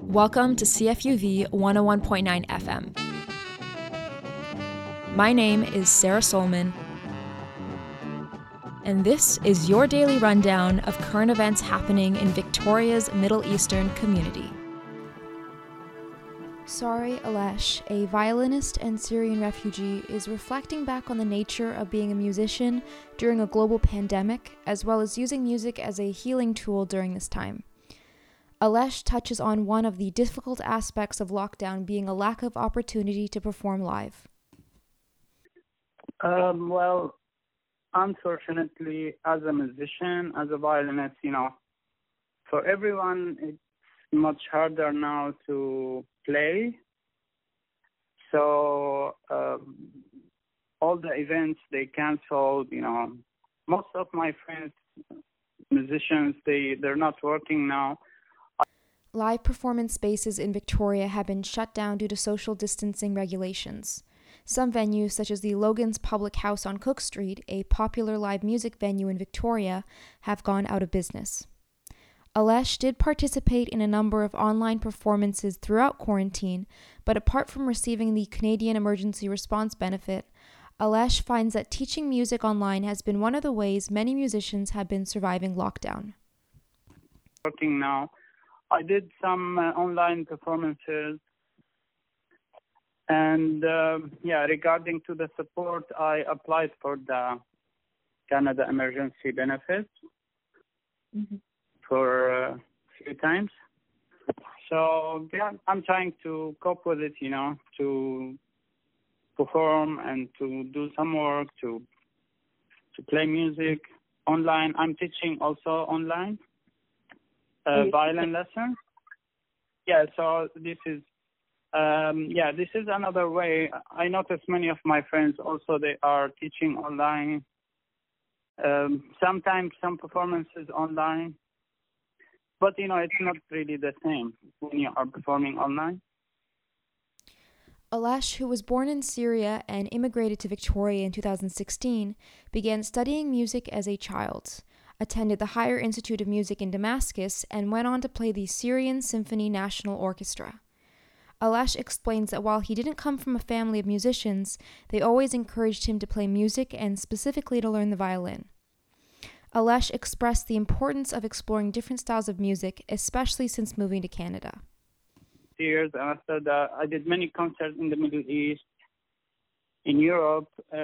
Welcome to CFUV 101.9 FM. My name is Sarah Solman, and this is your daily rundown of current events happening in Victoria's Middle Eastern community. Sari Alesh, a violinist and Syrian refugee, is reflecting back on the nature of being a musician during a global pandemic, as well as using music as a healing tool during this time. Alesh touches on one of the difficult aspects of lockdown being a lack of opportunity to perform live. Well, unfortunately, as a musician, as a violinist, for everyone, it's much harder now to play. So all the events, they canceled, Most of my friends, musicians, they're not working now. Live performance spaces in Victoria have been shut down due to social distancing regulations. Some venues, such as the Logan's Public House on Cook Street, a popular live music venue in Victoria, have gone out of business. Alesh did participate in a number of online performances throughout quarantine, but apart from receiving the Canadian Emergency Response Benefit, Alesh finds that teaching music online has been one of the ways many musicians have been surviving lockdown. Working now. I did some online performances, and regarding to the support, I applied for the Canada Emergency Benefit for a few times. So I'm trying to cope with it, to perform and to do some work, to play music online. I'm teaching also online. Violin lesson. So this is another way. I notice many of my friends also, they are teaching online. Sometimes some performances online, but it's not really the same when you are performing online. Alesh, who was born in Syria and immigrated to Victoria in 2016, began studying music as a child, attended the Higher Institute of Music in Damascus, and went on to play the Syrian Symphony National Orchestra. Alesh explains that while he didn't come from a family of musicians, they always encouraged him to play music and specifically to learn the violin. Alesh expressed the importance of exploring different styles of music, especially since moving to Canada. Years after that, I did many concerts in the Middle East, in Europe,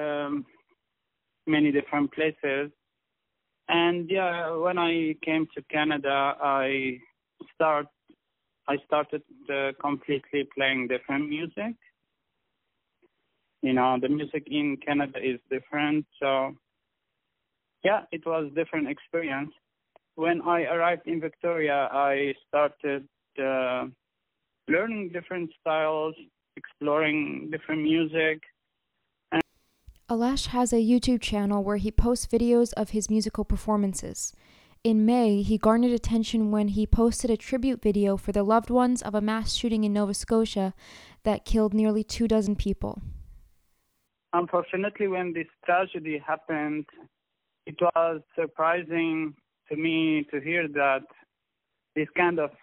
many different places. And when I came to Canada, I started completely playing different music. The music in Canada is different. So, it was a different experience. When I arrived in Victoria, I started learning different styles, exploring different music. Alesh has a YouTube channel where he posts videos of his musical performances. In May, he garnered attention when he posted a tribute video for the loved ones of a mass shooting in Nova Scotia that killed nearly 24 people. Unfortunately, when this tragedy happened, it was surprising to me to hear that this kind of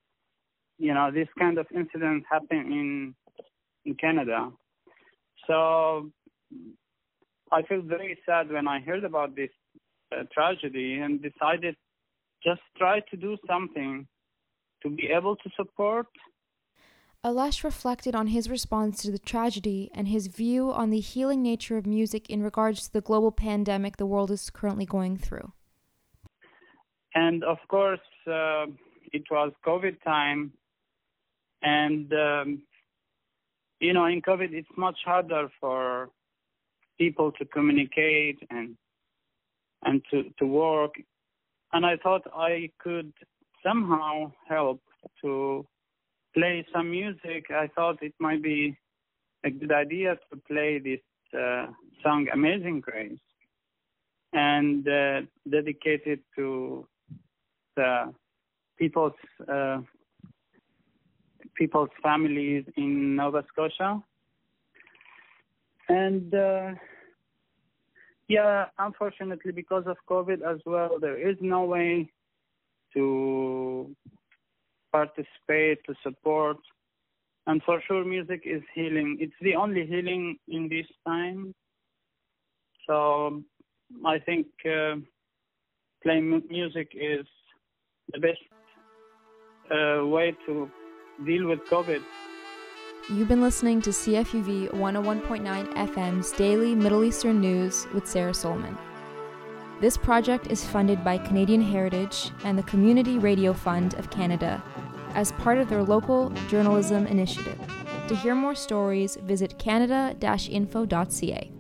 incident happened in Canada. So I feel very sad when I heard about this tragedy and decided just try to do something to be able to support. Alesh reflected on his response to the tragedy and his view on the healing nature of music in regards to the global pandemic the world is currently going through. And of course, it was COVID time. And, in COVID, it's much harder for people to communicate and to work. And I thought I could somehow help to play some music. I thought it might be a good idea to play this song, Amazing Grace, and dedicate it to the people's families in Nova Scotia. And unfortunately, because of COVID as well, there is no way to participate, to support. And for sure, music is healing. It's the only healing in this time. So I think playing music is the best way to deal with COVID. You've been listening to CFUV 101.9 FM's daily Middle Eastern news with Sarah Solomon. This project is funded by Canadian Heritage and the Community Radio Fund of Canada as part of their local journalism initiative. To hear more stories, visit canada-info.ca.